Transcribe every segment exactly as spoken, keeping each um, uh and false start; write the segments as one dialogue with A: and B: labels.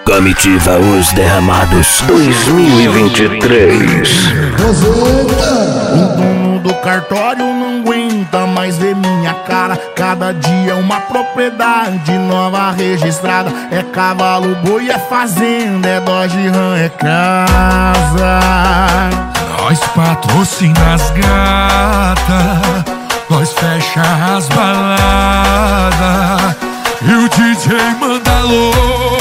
A: Comitiva Os Derramados dois mil e vinte e três.
B: O dono do cartório não aguenta mais ver minha cara. Cada dia uma propriedade nova registrada. É cavalo, boi, é fazenda, é Dodge Ram, é casa.
C: Nós patrocina as gatas, nós fecha as baladas e o D J manda alô.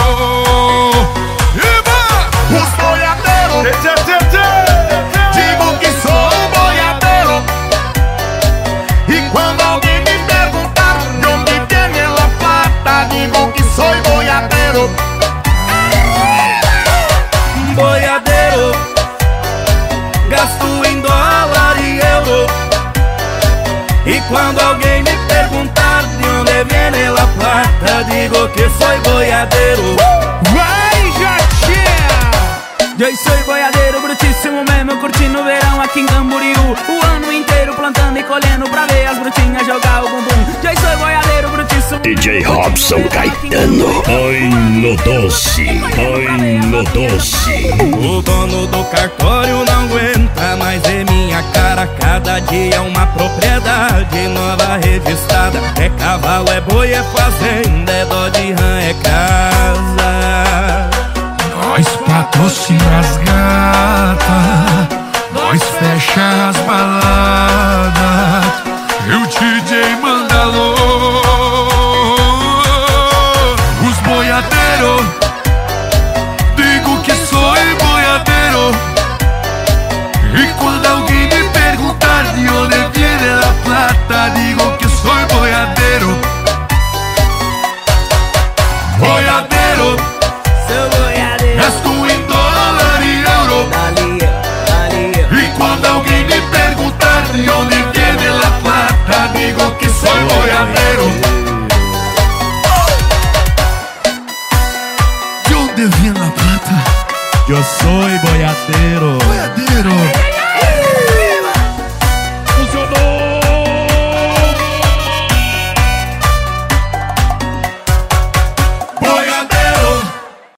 B: Os boiadeiros, digo que sou boiadeiro. E quando alguém me perguntar de onde vem ela plata, digo que sou boiadeiro.
D: Boiadeiro, gasto em dólar e euro. E quando alguém me perguntar de onde vem ela plata, digo que sou boiadeiro.
B: Vai, Jatinha!
D: Eu sou boiadeiro brutíssimo mesmo, curtindo o verão aqui em Camboriú. O ano inteiro plantando e colhendo pra ver as brutinhas jogar o bumbum. Eu sou boiadeiro brutíssimo.
A: D J Robson Caetano. Oi no doce, oi no doce.
D: O dono do cartório não aguenta mais ver minha cara. Cada dia uma propriedade nova registrada. É cavalo, é boi, é fazenda, é Dodge Ram, é casa.
C: Nós patrocina as gatas, nós fecha as baladas e o D J manda alô. Os boiadeiros, digo que sou boiadeiro. E quando alguém me perguntar de onde vem a plata, digo que sou boiadeiro. Boiadeiro,
D: Sou boiadeiro.
C: gasto em dólar e euro.
D: Ali, ali.
C: E quando alguém me perguntar de onde vem a plata, digo que sou boiadeiro. De onde vem a plata?
B: Eu sou boiadeiro.
C: Boiadeiro.